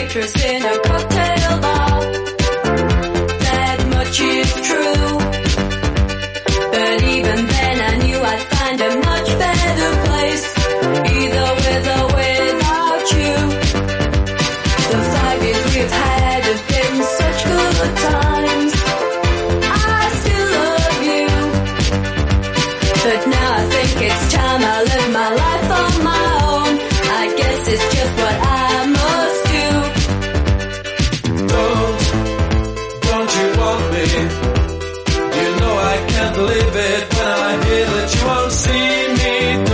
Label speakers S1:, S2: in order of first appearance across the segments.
S1: waitress in a cocktail bar. That much is true. But even then I knew I'd find a much better place, either with or without you. The 5 years we've had have been such good times. I still love you, but now I think it's time I live my life on my own. I guess it's just what I must do.
S2: Don't you want me? You know I can't believe it when I hear that you won't see me.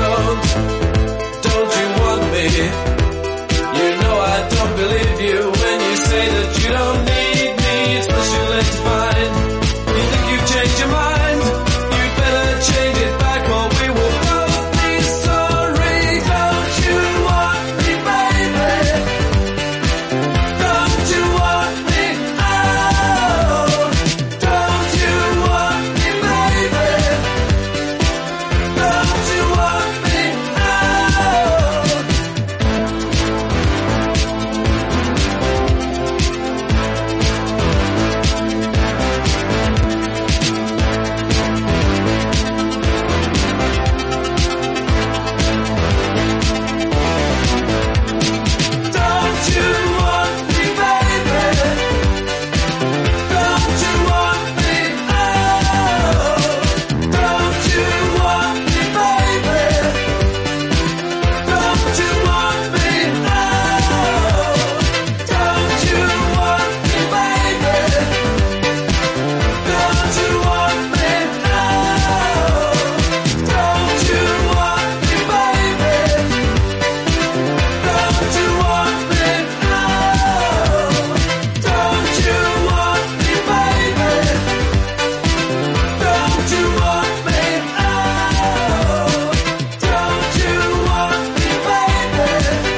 S2: Don't you want me? You know I don't believe you when you say that you don't need me. It's much too late to find. You think you've changed your mind? You'd better change it back or we will both be sorry. Don't you want me, baby? Don't you want me? Oh, don't you want me, baby? Don't you want me? Oh. Don't you want me, baby? Don't you want me? Oh, don't you want me, baby? Don't you want me? Oh, don't you want me, baby? Don't you want me? Oh, don't you want me, baby? Don't you want me? Oh, don't you want me, baby? Don't you want me? Oh, don't you want me, baby?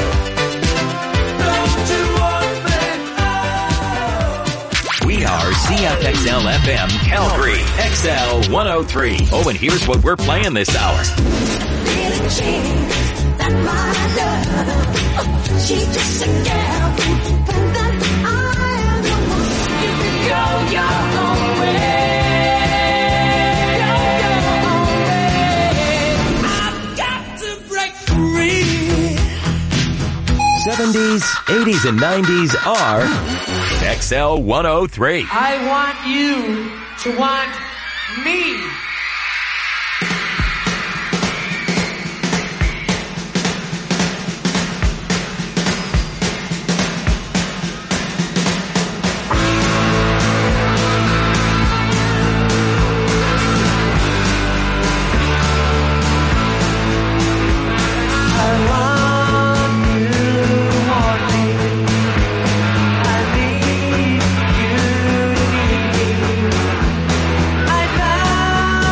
S2: Don't you want me? Oh.
S3: We are CFXL FM Calgary XL 103. Oh, and here's what we're playing this hour.
S1: That my love, she just a girl, and that I am the one. You can go your own way. Go your own way. I've got to break free.
S3: 70s, 80s, and 90s are XL 103.
S4: I want you to want me. I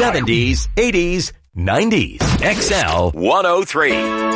S3: 70s, 80s, 90s. XL 103.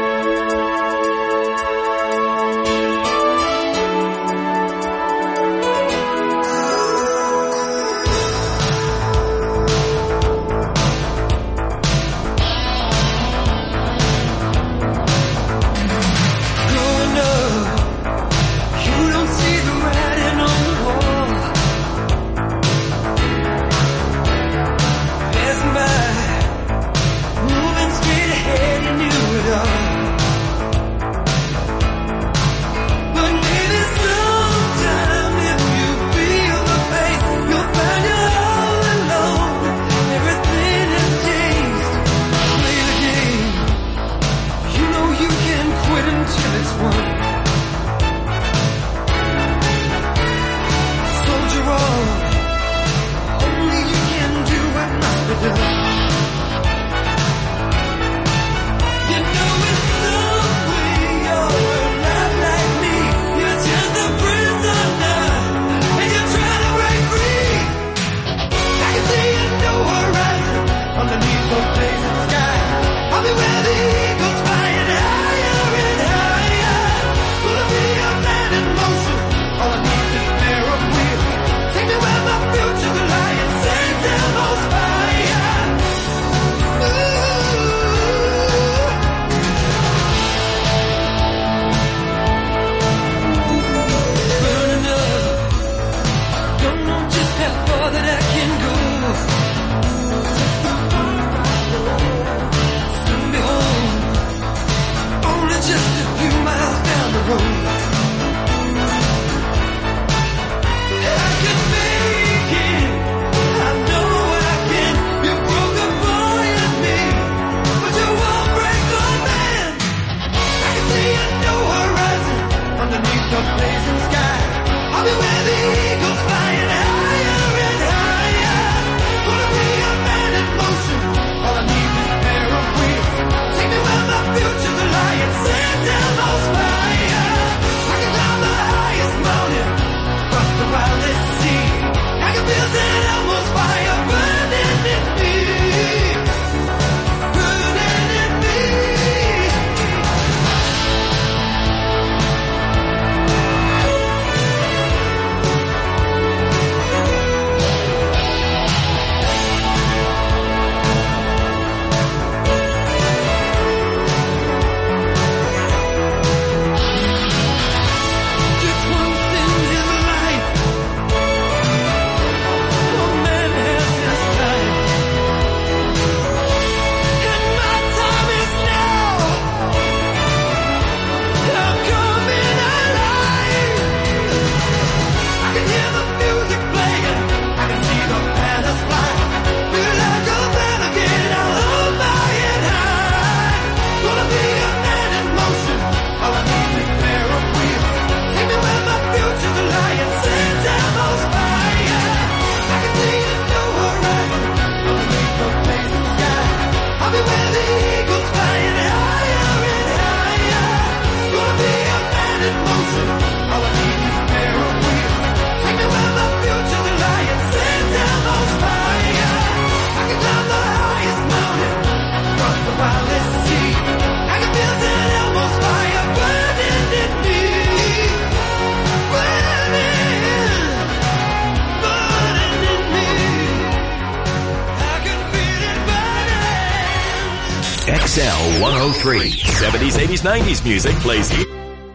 S3: XL 103. 70s, 80s, 90s music plays here.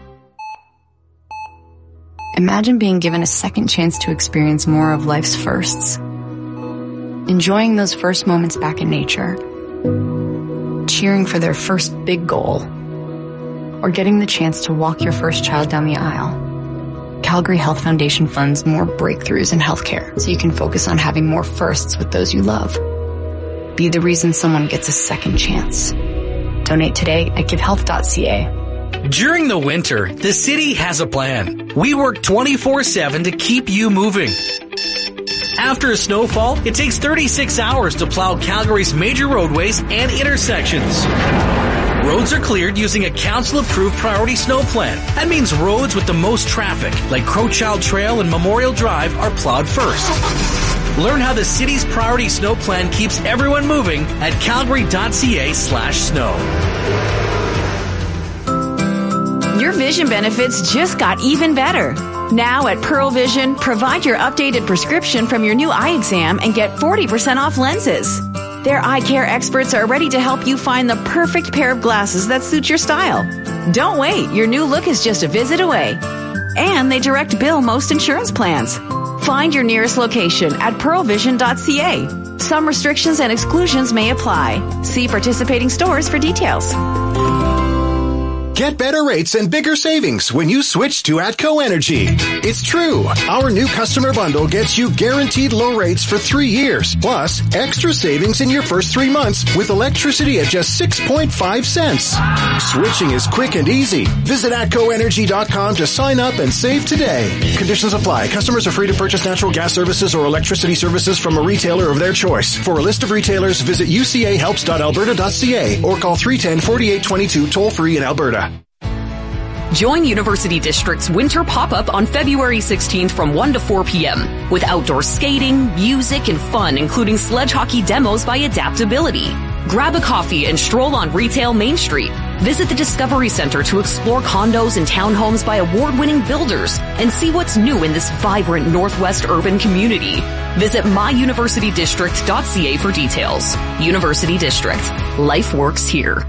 S5: Imagine being given a second chance to experience more of life's firsts. Enjoying those first moments back in nature. Cheering for their first big goal. Or getting the chance to walk your first child down the aisle. Calgary Health Foundation funds more breakthroughs in healthcare so you can focus on having more firsts with those you love. Be the reason someone gets a second chance. Donate today at givehealth.ca.
S6: During the winter, the city has a plan. We work 24/7 to keep you moving. After a snowfall, it takes 36 hours to plow Calgary's major roadways and intersections. Roads are cleared using a council-approved priority snow plan. That means roads with the most traffic, like Crowchild Trail and Memorial Drive, are plowed first. Learn how the city's priority snow plan keeps everyone moving at calgary.ca/snow.
S7: Your vision benefits just got even better. Now at Pearl Vision, provide your updated prescription from your new eye exam and get 40% off lenses. Their eye care experts are ready to help you find the perfect pair of glasses that suits your style. Don't wait, your new look is just a visit away. And they direct bill most insurance plans. Find your nearest location at pearlvision.ca. Some restrictions and exclusions may apply. See participating stores for details.
S8: Get better rates and bigger savings when you switch to ATCO Energy. It's true. Our new customer bundle gets you guaranteed low rates for 3 years, plus extra savings in your first 3 months with electricity at just 6.5 cents. Switching is quick and easy. Visit ATCOenergy.com to sign up and save today. Conditions apply. Customers are free to purchase natural gas services or electricity services from a retailer of their choice. For a list of retailers, visit ucahelps.alberta.ca or call 310-4822 toll-free in Alberta.
S9: Join University District's Winter Pop-Up on February 16th from 1 to 4 p.m. with outdoor skating, music, and fun, including sledge hockey demos by Adaptability. Grab a coffee and stroll on Retail Main Street. Visit the Discovery Center to explore condos and townhomes by award-winning builders and see what's new in this vibrant Northwest urban community. Visit myuniversitydistrict.ca for details. University District. Life works here.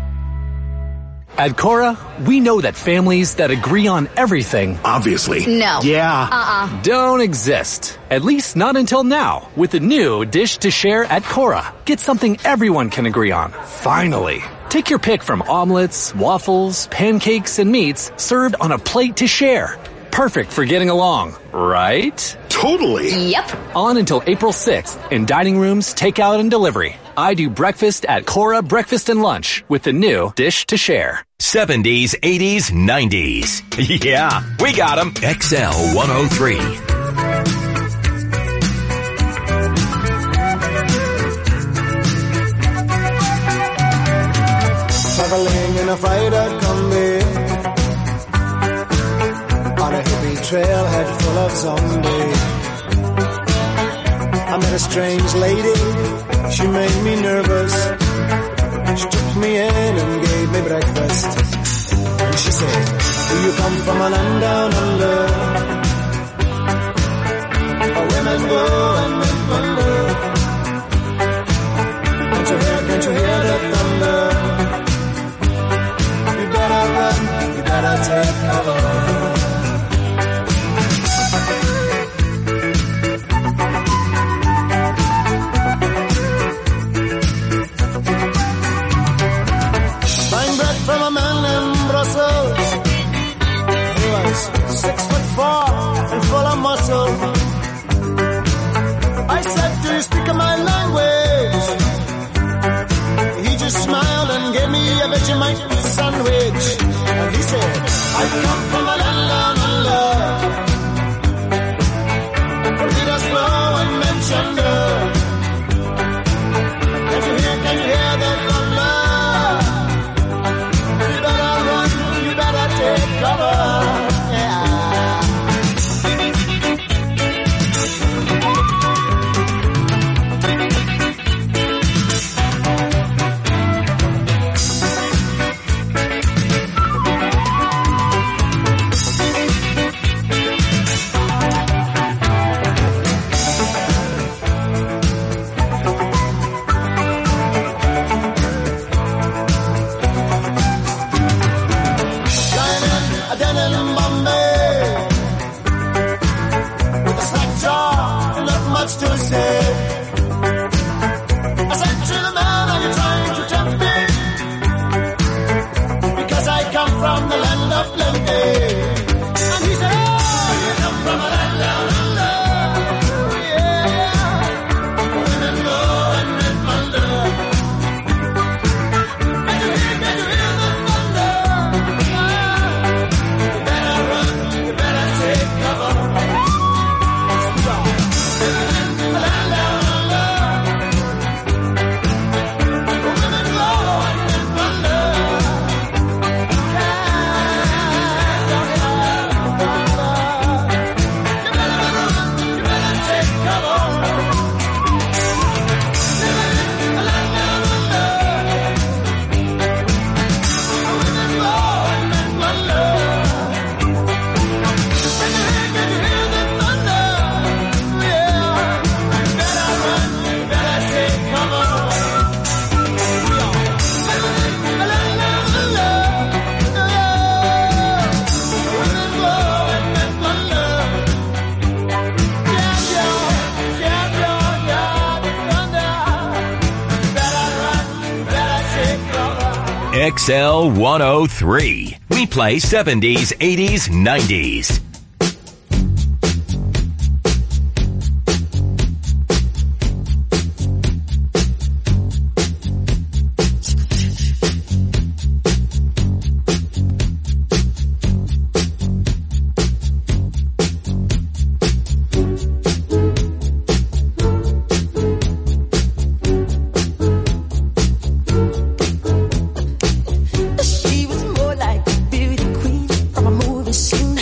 S10: At Cora, we know that families that agree on everything,
S8: obviously,
S7: no,
S10: don't exist. At least not until now, with the new Dish to Share at Cora. Get something everyone can agree on. Finally. Take your pick from omelets, waffles, pancakes, and meats served on a plate to share. Perfect for getting along, right?
S8: Totally.
S7: Yep.
S10: On until April 6th in dining rooms, takeout, and delivery. I do breakfast at Cora Breakfast and Lunch with the new Dish to Share.
S3: 70s, 80s, 90s. Yeah, we got them. XL 103.
S11: Traveling in a freighter combi on a hippie trailhead full of zombies. I met a strange lady, she made me nervous. She took me in and gave me breakfast. And she said, do you come from a land down under, where women go and men wonder? Can't you hear the thunder? You better run, you better take cover. From a man in Brussels, he was 6'4" and full of muscle. I said, do you speak my language? He just smiled and gave me a Vegemite sandwich. And he said, I come from a land down under, where leaders flow and men chunder. Can you hear the thunder? Take cover, yeah.
S3: XL 103. We play 70s, 80s, 90s.
S12: She was more like a beauty queen from a movie scene.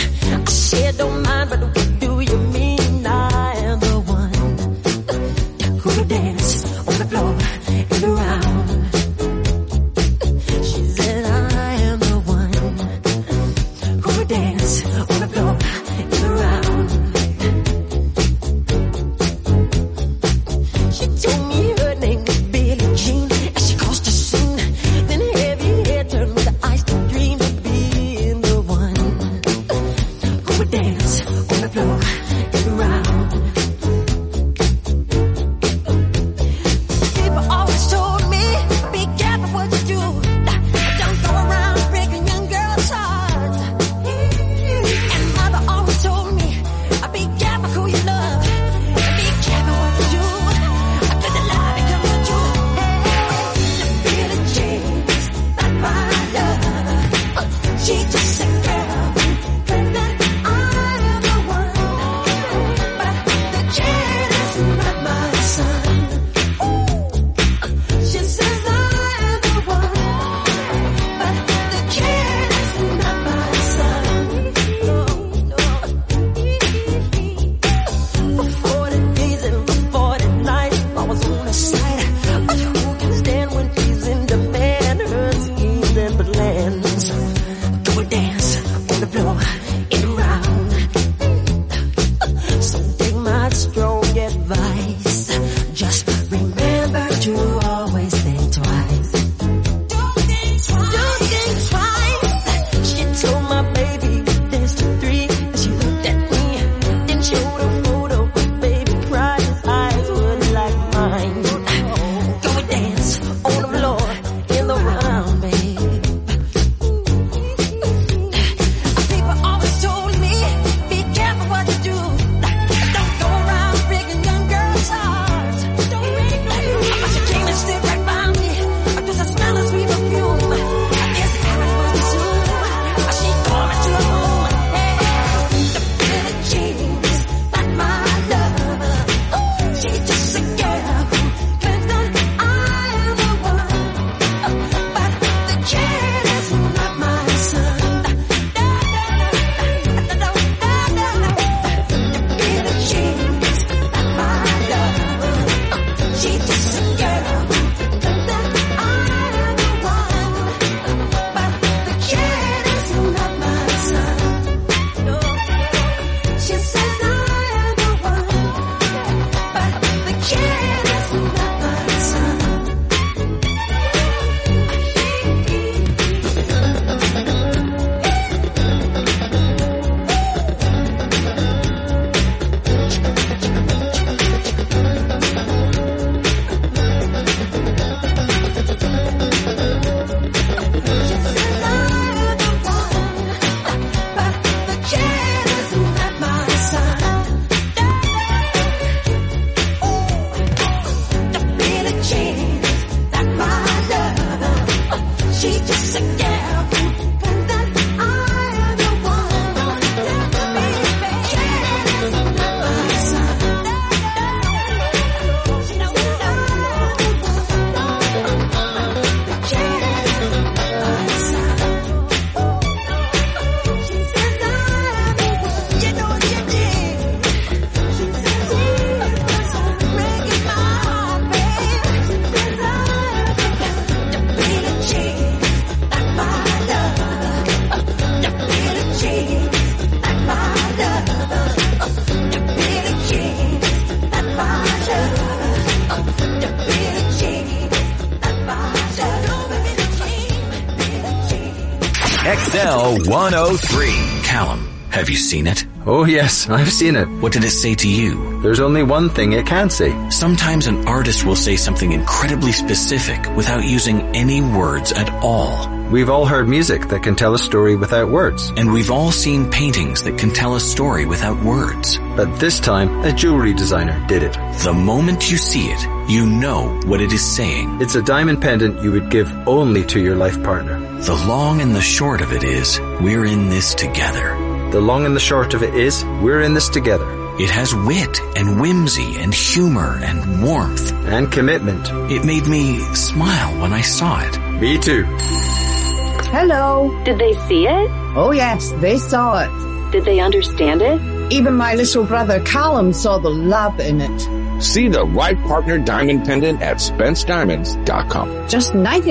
S3: XL 103.
S6: Callum, have you seen it?
S13: Oh yes, I've seen it.
S6: What did it say to you?
S13: There's only one thing it can say.
S6: Sometimes an artist will say something incredibly specific without using any words at all.
S13: We've all heard music that can tell a story without words.
S6: And we've all seen paintings that can tell a story without words.
S13: But this time, a jewelry designer did it.
S6: The moment you see it, you know what it is saying.
S13: It's a diamond pendant you would give only to your life partner.
S6: The long and the short of it is, we're in this together.
S13: The long and the short of it is, we're in this together.
S6: It has wit and whimsy and humor and warmth.
S13: And commitment.
S6: It made me smile when I saw it.
S13: Me too.
S14: Hello.
S15: Did they see it?
S14: Oh yes, they saw it.
S15: Did they understand it?
S14: Even my little brother Callum saw the love in it.
S16: See the right partner diamond pendant at SpenceDiamonds.com.
S14: Just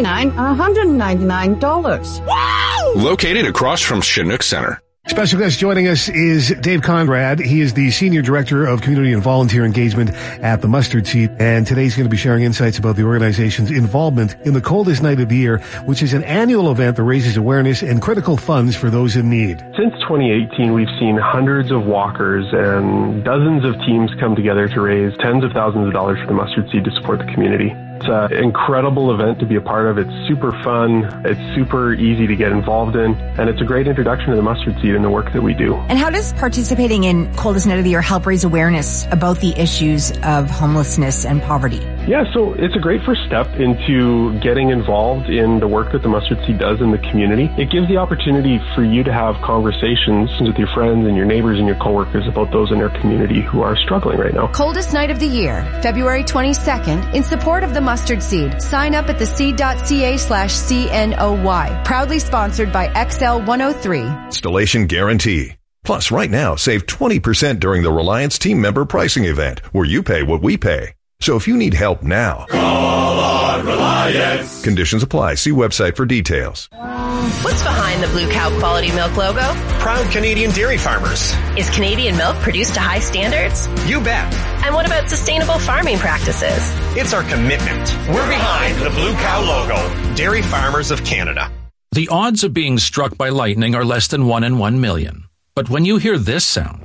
S14: $199.
S16: Wow! Located across from Chinook Center.
S17: Special guest joining us is Dave Conrad. He is the Senior Director of Community and Volunteer Engagement at the Mustard Seed, and today he's going to be sharing insights about the organization's involvement in the Coldest Night of the Year, which is an annual event that raises awareness and critical funds for those in need.
S18: Since 2018, we've seen hundreds of walkers and dozens of teams come together to raise tens of thousands of dollars for the Mustard Seed to support the community. It's an incredible event to be a part of. It's super fun. It's super easy to get involved in. And it's a great introduction to the Mustard Seed and the work that we do.
S19: And how does participating in Coldest Night of the Year help raise awareness about the issues of homelessness and poverty?
S18: Yeah, so it's a great first step into getting involved in the work that the Mustard Seed does in the community. It gives the opportunity for you to have conversations with your friends and your neighbors and your coworkers about those in our community who are struggling right now.
S20: Coldest Night of the Year, February 22nd, in support of the Mustard Seed. Sign up at theseed.ca/CNOY. Proudly sponsored by XL103.
S21: Installation guarantee. Plus, right now, save 20% during the Reliance team member pricing event, where you pay what we pay. So if you need help now, call on Reliance. Conditions apply. See website for details.
S22: What's behind the Blue Cow Quality Milk logo?
S23: Proud Canadian dairy farmers.
S22: Is Canadian milk produced to high standards?
S23: You bet.
S22: And what about sustainable farming practices?
S23: It's our commitment. We're behind the Blue Cow logo. Dairy Farmers of Canada.
S24: The odds of being struck by lightning are less than 1 in 1 million. But when you hear this sound,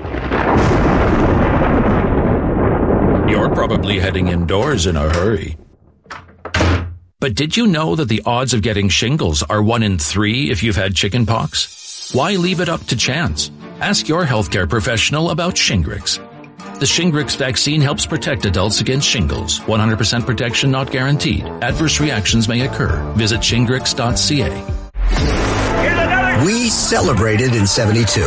S24: you're probably heading indoors in a hurry. But did you know that the odds of getting shingles are 1 in 3 if you've had chickenpox? Why leave it up to chance? Ask your healthcare professional about Shingrix. The Shingrix vaccine helps protect adults against shingles. 100% protection not guaranteed. Adverse reactions may occur. Visit shingrix.ca.
S25: We celebrated in 72.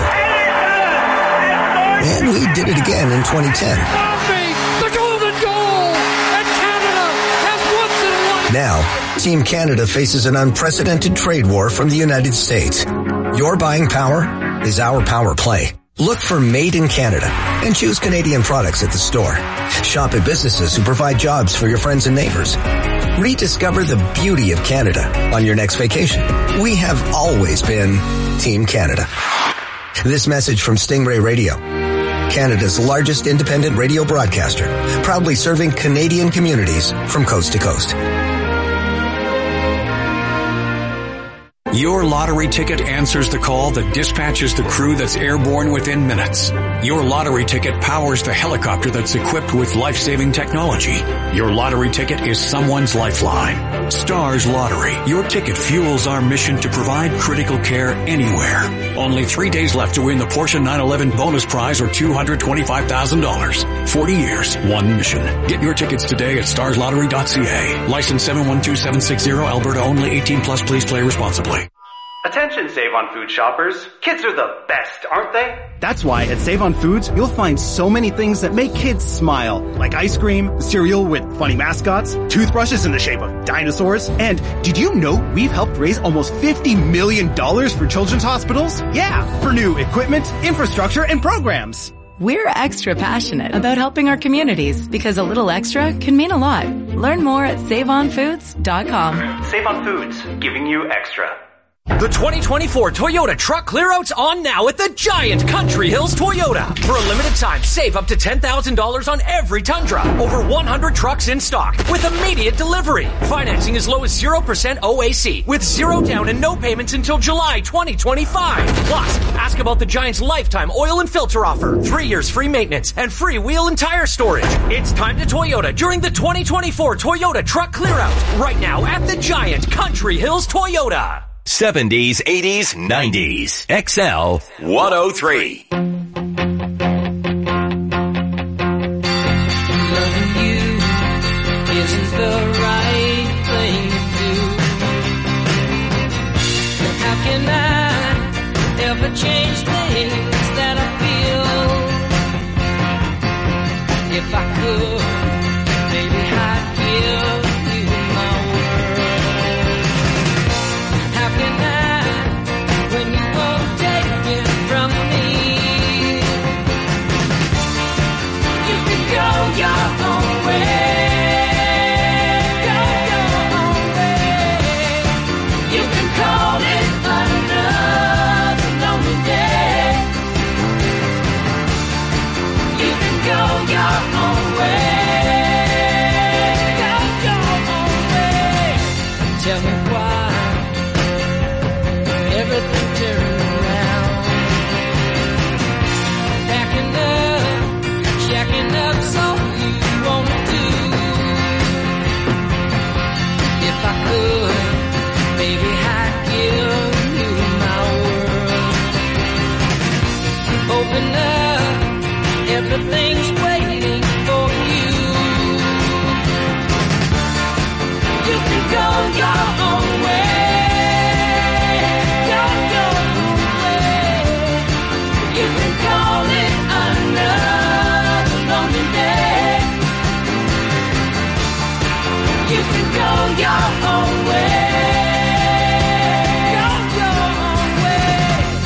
S25: And we did it again in 2010.
S4: The golden goal! And Canada has once and won.
S25: Now, Team Canada faces an unprecedented trade war from the United States. Your buying power is our power play. Look for Made in Canada and choose Canadian products at the store. Shop at businesses who provide jobs for your friends and neighbors. Rediscover the beauty of Canada on your next vacation. We have always been Team Canada. This message from Stingray Radio, Canada's largest independent radio broadcaster, proudly serving Canadian communities from coast to coast.
S26: Your lottery ticket answers the call that dispatches the crew that's airborne within minutes. Your lottery ticket powers the helicopter that's equipped with life-saving technology. Your lottery ticket is someone's lifeline. Stars Lottery. Your ticket fuels our mission to provide critical care anywhere. Only 3 days left to win the Porsche 911 bonus prize or $225,000. 40 years, one mission. Get your tickets today at starslottery.ca. License 712760, Alberta only. 18 plus. Please play responsibly.
S27: Attention Save On Food shoppers. Kids are the best, aren't they?
S28: That's why at Save On Foods, you'll find so many things that make kids smile. Like ice cream, cereal with funny mascots, toothbrushes in the shape of dinosaurs. And did you know we've helped raise almost $50 million for children's hospitals? Yeah, for new equipment, infrastructure, and programs.
S29: We're extra passionate about helping our communities because a little extra can mean a lot. Learn more at SaveOnFoods.com.
S27: Save On Foods, giving you extra.
S1: The 2024 Toyota Truck Clearout's on now at the Giant Country Hills Toyota. For a limited time, save up to $10,000 on every Tundra. Over 100 trucks in stock with immediate delivery. Financing as low as 0% OAC with 0 down and no payments until July 2025. Plus, ask about the Giant's lifetime oil and filter offer, 3 years free maintenance, and free wheel and tire storage. It's time to Toyota during the 2024 Toyota Truck Clearout. Right now at the Giant Country Hills Toyota.
S3: 70s, 80s, 90s. XL 103.
S2: Loving you isn't the right thing to do. How can I ever change things that I feel? If I could, maybe I'd give you my word. How can I, when you won't take it from me? You can go your own way. Go your own way. You can call it another lonely day. You can go your own way. Go your own way. Tell me why everything turned around. Shacking up's all you wanna do. If I could, maybe I'd give you my world. Open up, everything's waiting for you. You can go your own way. You can call it another lonely day. You can go your own way. Go your own way.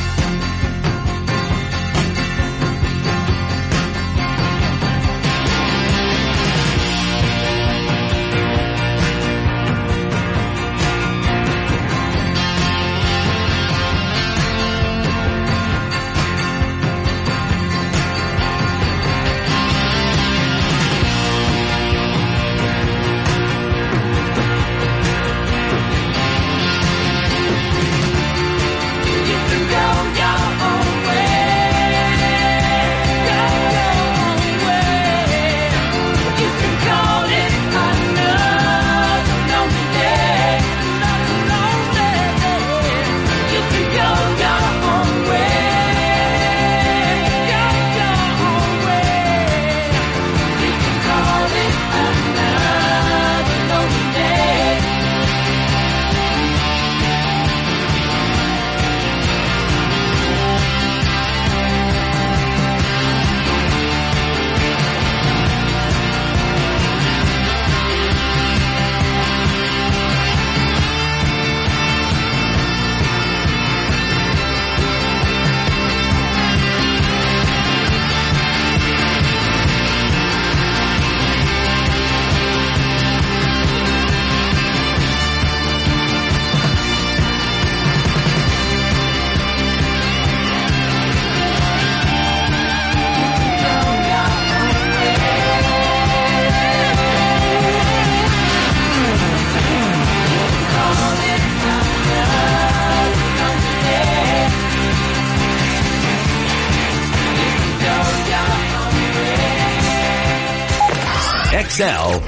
S3: XL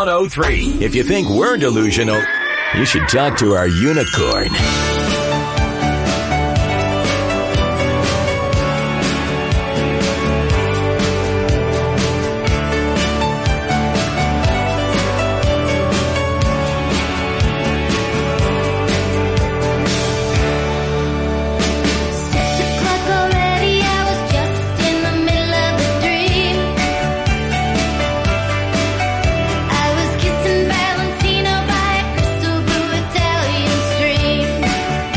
S3: 103. If you think we're delusional, you should talk to our unicorn.
S5: I was kissing Valentino by a crystal blue Italian stream.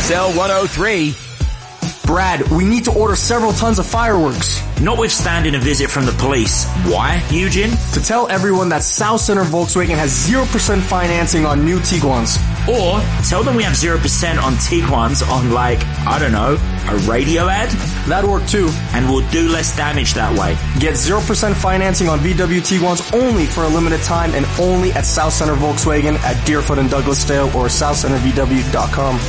S3: XL 103.
S5: Brad, we need to order several tons of fireworks.
S6: Notwithstanding a visit from the police. Why, Eugene?
S5: To tell everyone that South Center Volkswagen has 0% financing on new Tiguans.
S6: Or tell them we have 0% on Tiguans on, like, I don't know, a radio ad?
S5: That'd work too.
S6: And we'll do less damage that way.
S5: Get 0% financing on VW Tiguans only for a limited time and only at South Center Volkswagen at Deerfoot and Douglasdale or southcentervw.com.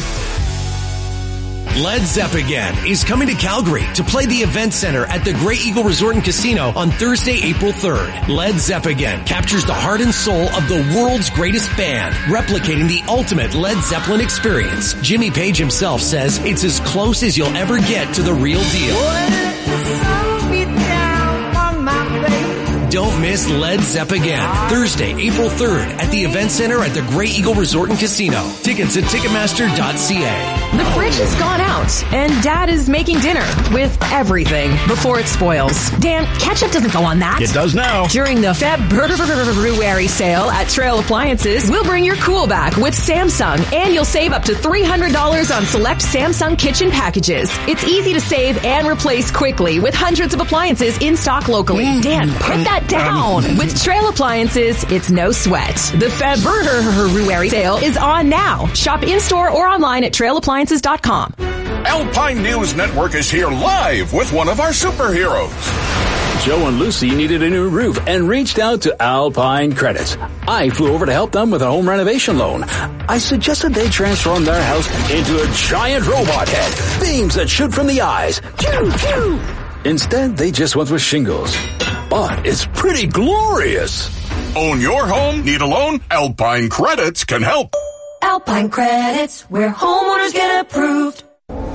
S7: Led Zeppelin is coming to Calgary to play the Event Center at the Grey Eagle Resort and Casino on Thursday, April 3rd. Led Zeppelin captures the heart and soul of the world's greatest band, replicating the ultimate Led Zeppelin experience. Jimmy Page himself says it's as close as you'll ever get to the real deal. Don't miss Led Zeppelin, Thursday, April 3rd at the Event Center at the Grey Eagle Resort and Casino. Tickets at Ticketmaster.ca.
S8: The fridge has gone out, and Dad is making dinner with everything before it spoils. Dan, ketchup doesn't go on that.
S9: It does now.
S8: During the February sale at Trail Appliances, we'll bring your cool back with Samsung, and you'll save up to $300 on select Samsung kitchen packages. It's easy to save and replace quickly with hundreds of appliances in stock locally. Dan, put that down. With Trail Appliances, it's no sweat. The February sale is on now. Shop in-store or online at trailappliances.com.
S10: Alpine News Network is here live with one of our superheroes.
S11: Joe and Lucy needed a new roof and reached out to Alpine Credits. I flew over to help them with a home renovation loan. I suggested they transform their house into a giant robot head, beams that shoot from the eyes. Pew, pew. Instead, they just went with shingles. But it's pretty glorious.
S10: Own your home? Need a loan? Alpine Credits can help.
S12: Alpine Credits, where homeowners get approved.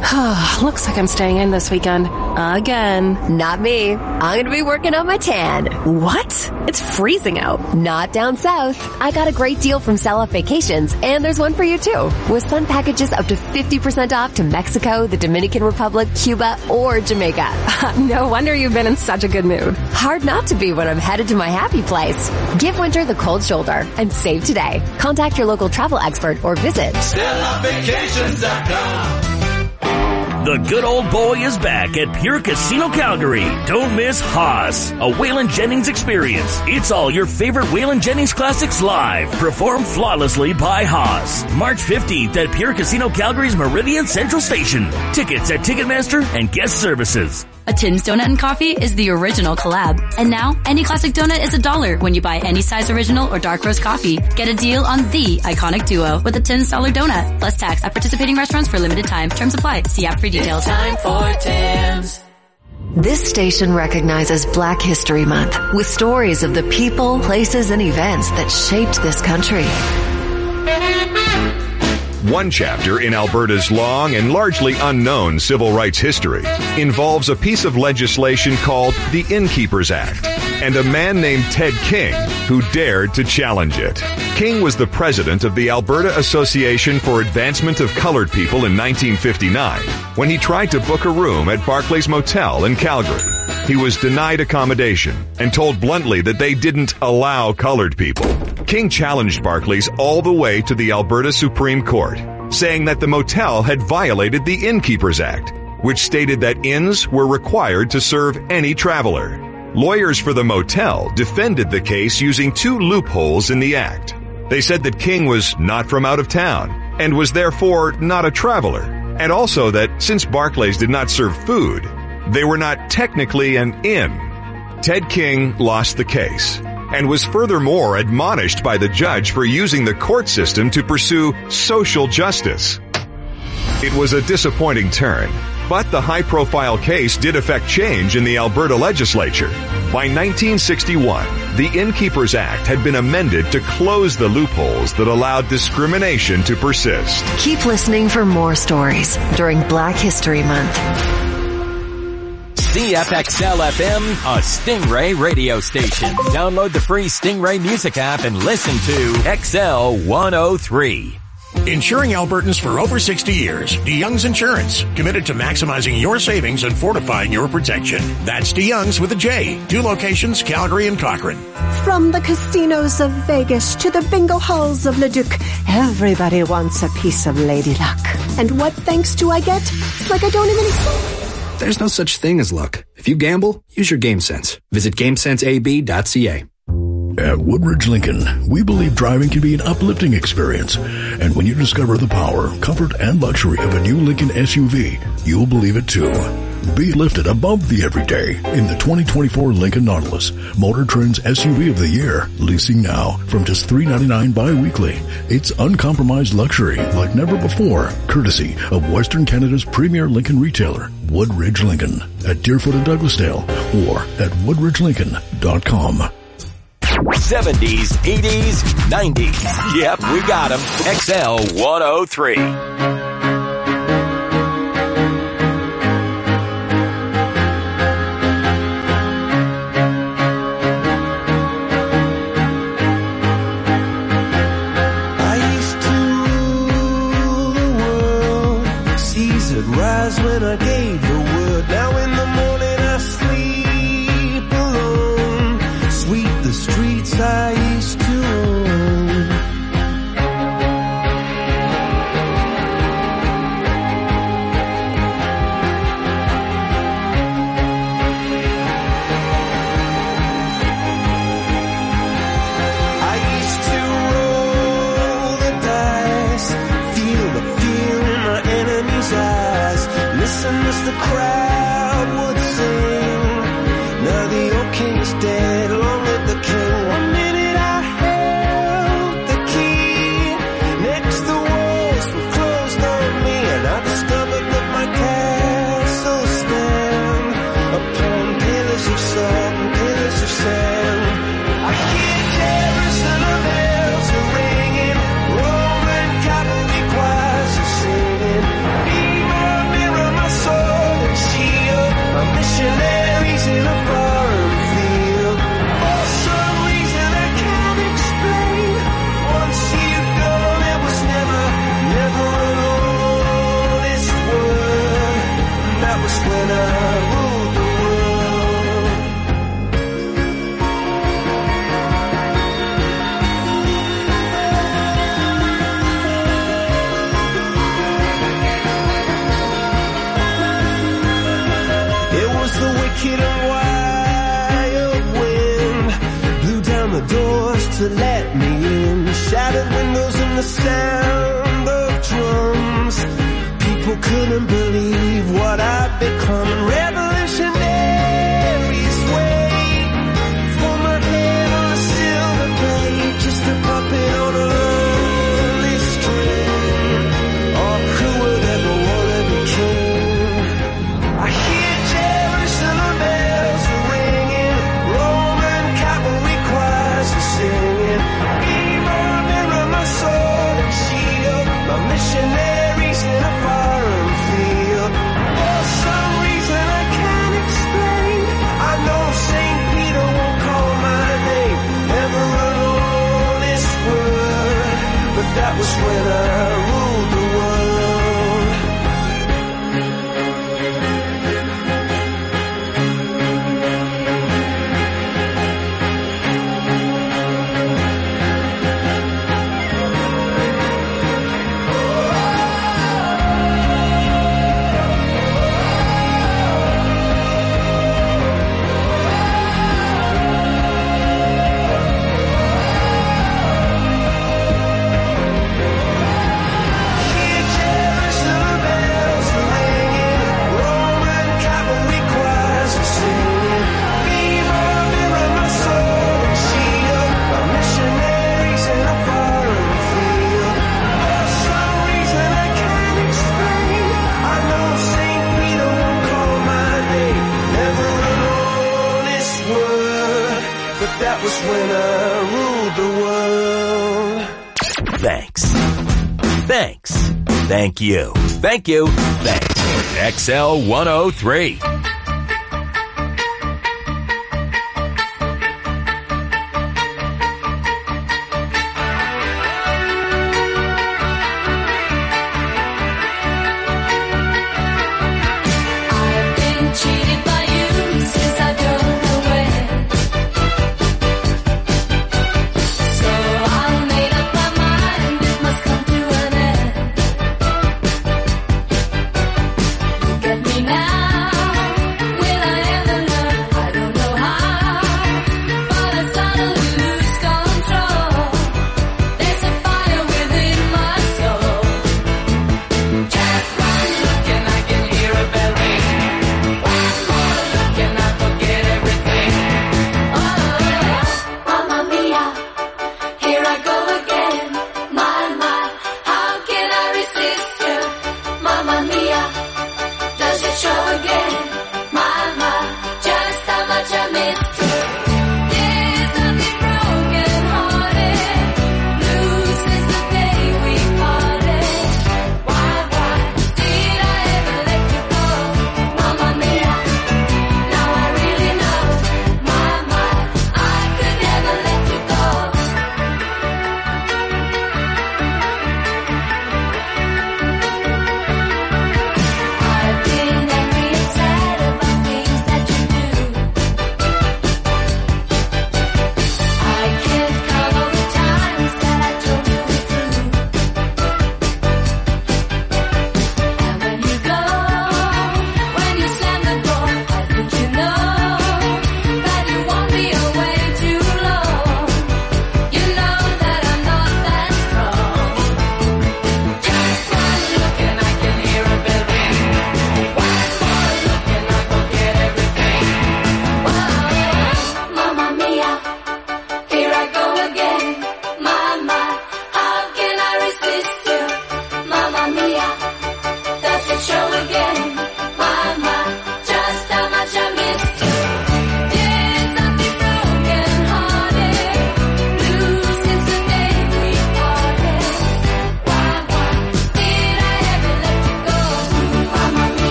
S13: Looks like I'm staying in this weekend. Again.
S30: Not me. I'm going to be working on my tan.
S13: What? It's freezing out.
S30: Not down south. I got a great deal from Sell Off Vacations, and there's one for you too. With sun packages up to 50% off to Mexico, the Dominican Republic, Cuba, or Jamaica.
S13: No wonder you've been in such a good mood.
S30: Hard not to be when I'm headed to my happy place. Give winter the cold shoulder and save today. Contact your local travel expert or visit
S10: SellOffVacations.com.
S31: The good old boy is back at Pure Casino Calgary. Don't miss Haas, a Waylon Jennings experience. It's all your favorite Waylon Jennings classics live, performed flawlessly by Haas. March 15th at Pure Casino Calgary's Meridian Central Station. Tickets at Ticketmaster and guest services.
S32: A Tim's Donut and Coffee is the original collab. And now, any classic donut is $1 when you buy any size original or dark roast coffee. Get a deal on the iconic duo with a Tim's dollar donut, plus tax at participating restaurants for limited time. Terms apply. See app for details.
S12: It's time for Tim's.
S33: This station recognizes Black History Month with stories of the people, places, and events that shaped this country.
S21: One chapter in Alberta's long and largely unknown civil rights history involves a piece of legislation called the Innkeepers Act and a man named Ted King who dared to challenge it. King was the president of the Alberta Association for Advancement of Colored People in 1959 when he tried to book a room at Barclays Motel in Calgary. He was denied accommodation and told bluntly that they didn't allow colored people. King challenged Barclays all the way to the Alberta Supreme Court, saying that the motel had violated the Innkeepers Act, which stated that inns were required to serve any traveler. Lawyers for the motel defended the case using two loopholes in the act. They said that King was not from out of town and was therefore not a traveler, and also that since Barclays did not serve food, they were not technically an inn. Ted King lost the case and was furthermore admonished by the judge for using the court system to pursue social justice. It was a disappointing turn, but the high-profile case did affect change in the Alberta legislature. By 1961, the Innkeepers Act had been amended to close the loopholes that allowed discrimination to persist.
S33: Keep listening for more stories during Black History Month.
S3: CFXL FM, a Stingray radio station. Download the free Stingray music app and listen to XL 103.
S4: Insuring Albertans for over 60 years. DeYoung's Insurance. Committed to maximizing your savings and fortifying your protection. That's DeYoung's with a J. 2 locations, Calgary and Cochrane.
S9: From the casinos of Vegas to the bingo halls of Leduc, everybody wants a piece of Lady Luck. And what thanks do I get? It's like I don't even exist.
S14: There's no such thing as luck. If you gamble, use your GameSense. Visit GameSenseAB.ca.
S15: At Woodridge Lincoln, we believe driving can be an uplifting experience. And when you discover the power, comfort, and luxury of a new Lincoln SUV, you'll believe it too. Be lifted above the everyday in the 2024 Lincoln Nautilus, Motor Trend's SUV of the year. Leasing now from just $399 bi-weekly. It's uncompromised luxury like never before, courtesy of Western Canada's premier Lincoln retailer, Woodridge Lincoln, at Deerfoot and Douglasdale, or at woodridgelincoln.com.
S3: 70s, 80s, 90s. Yep, we got them. XL 103.
S2: Rise when I gave the word. Now in the morning I sleep alone. Sweep the streets I used to own. I used to roll the dice, feel the fear in my enemy's eyes. Listen as the crowd would sing. Now the old king is dead, long live the king. 1 minute I held the key. Next the walls were closed on me, and I discovered that my castle stand upon pillars of salt and pillars of sand. I hear Jerusalem bells are ringing, Roman cavalry choirs are singing. My missionaries in a foreign field. For some reason I can't explain. Once you've gone, it was never an honest word. That was when I ruled the the wicked and wild wind blew down the doors to let me in. Shattered windows and the sound of drums. People couldn't believe what I'd become. And revolutionaries wait for my head on a silver plate, just a puppet on a lonely string. Oh, who would ever want to be king? I hear Jerusalem bells are ringing, Roman cavalry choirs are singing. Be my mirror, my sword and shield, my missionaries in a foreign field. For some reason I can't explain, I know St. Peter won't call my name, never an honest word, but that was when I ruled the world. That was when I ruled the world.
S3: Thanks. Thanks. Thank you. Thank you. Thanks. XL 103.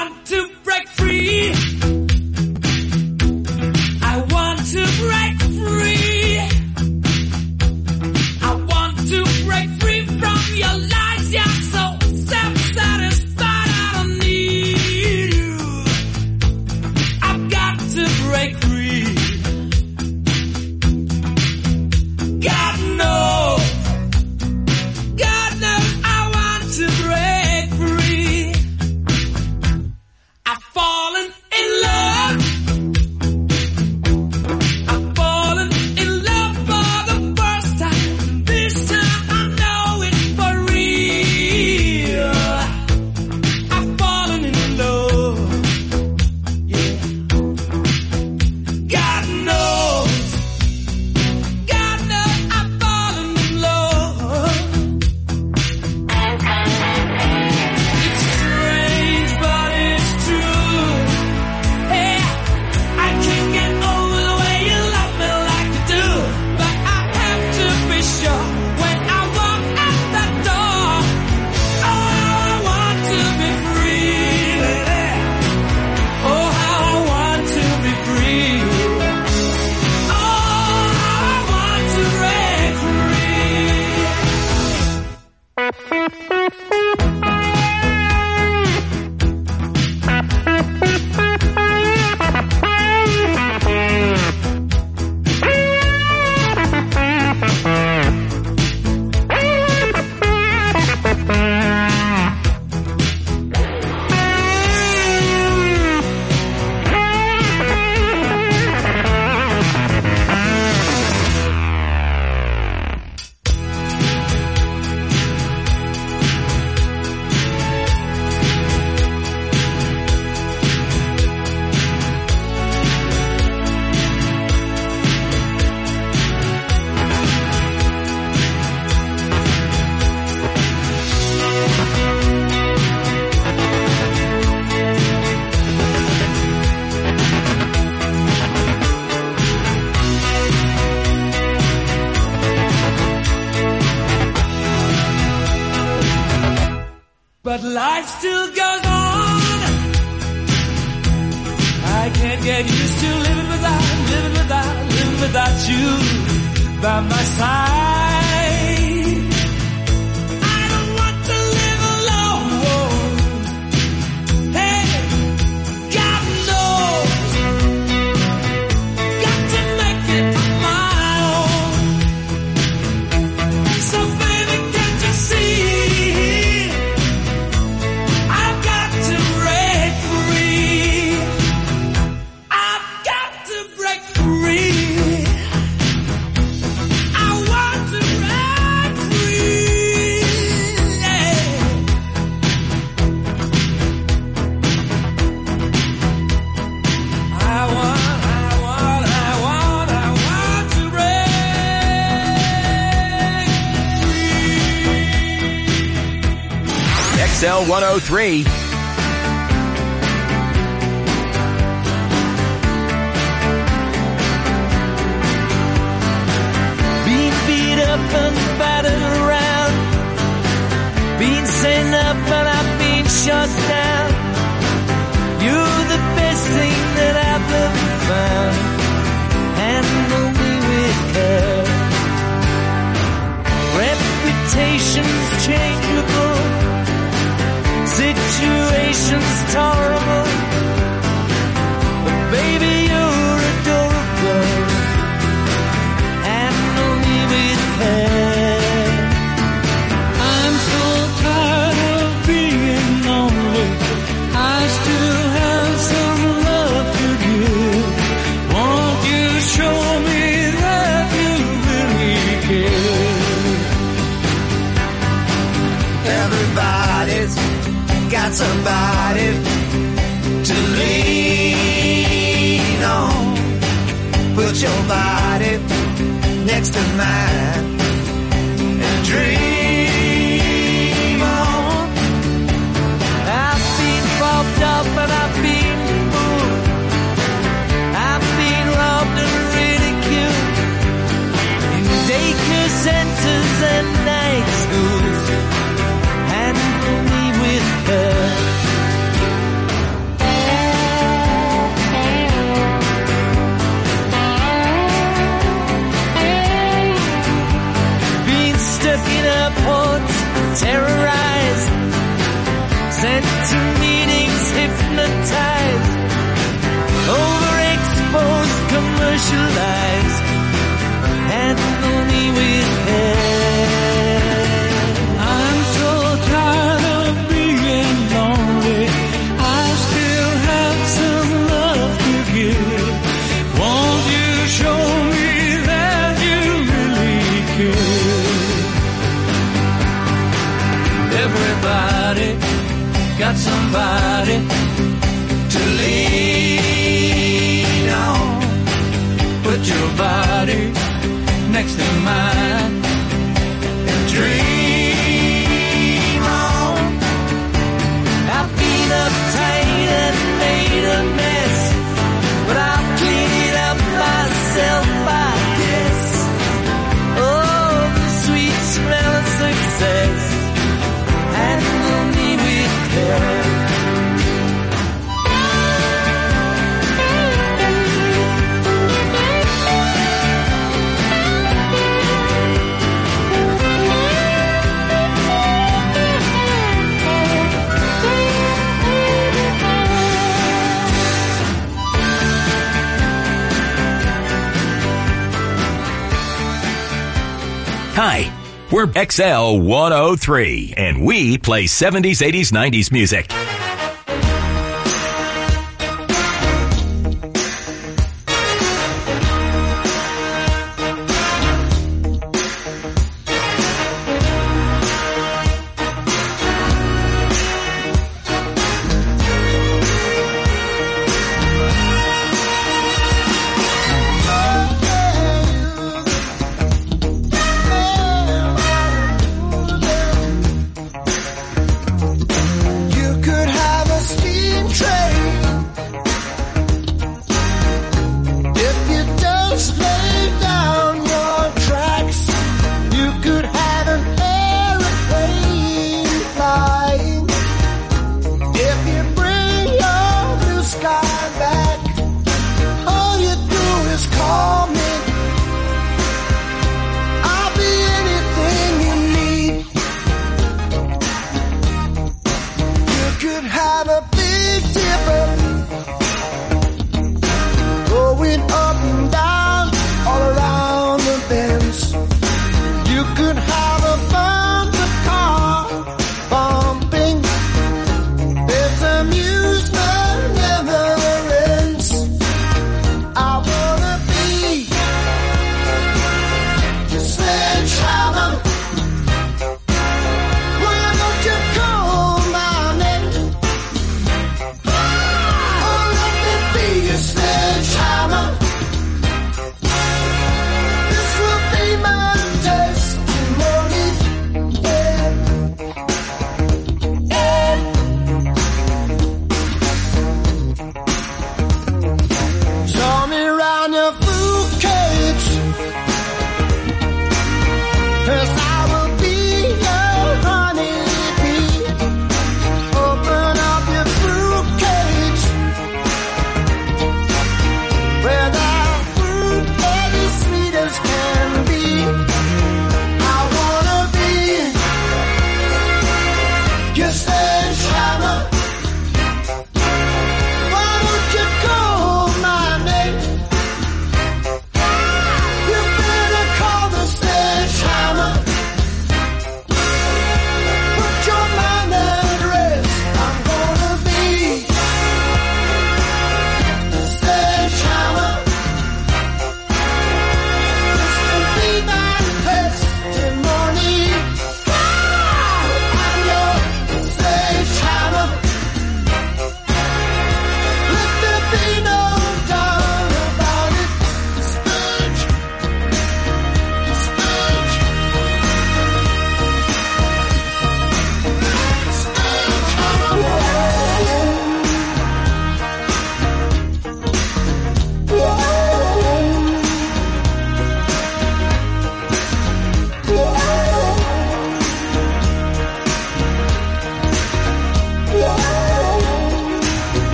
S2: want to break free. I want to break free. I want to break free from your lies. You're so self-satisfied. I don't need you. I've got to break free. God knows I want to break free. I've fallen in love. I've fallen in love for the first time. This time I know it's for real. I've fallen in love. Yeah. God knows I've fallen in love. It's strange, but it's true. Hey, I can't get over the way you love me like you do. But I have to be sure when I walk out that door. Oh, how I want to be free, lady. Oh, how I want to be free. Oh, how I want to break But life still goes on. I can't get used to living without you by my side. I don't want to live alone. Hey, God knows, got to make it on my own. So baby, can't you see? I've got to break free. I've got to break free. I want to break free. Yeah. I want to break free.
S3: XL 103.
S2: Being beat up and battered around, being sent up and I've been shut down. You're the best thing that I've ever found, and only with her. Reputation's changeable, situation's tolerable, but baby you're adorable, and only with her. I'm so tired of being lonely. I still have some love to give. Won't you show me that you really care? Everybody's got somebody to lean on. Put your body next to mine and dream on. I've been bobbed up and I've been fooled. I've been robbed and ridiculed in daycare centers and night schools, and only with her. Sent to meetings, hypnotized, overexposed, commercialized, handle me with care. I'm so tired of being lonely, I still have some love to give. Won't you show me that you really care? Everybody got somebody to lean on. Put your body next to mine and dream on. I've been uptight and made a mess, but I'll clean it up myself, I guess. Oh, the sweet smell of success, handle me with care.
S3: Hi, we're XL 103, and we play 70s, 80s, 90s music.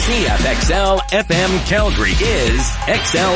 S3: CFXL FM Calgary is XL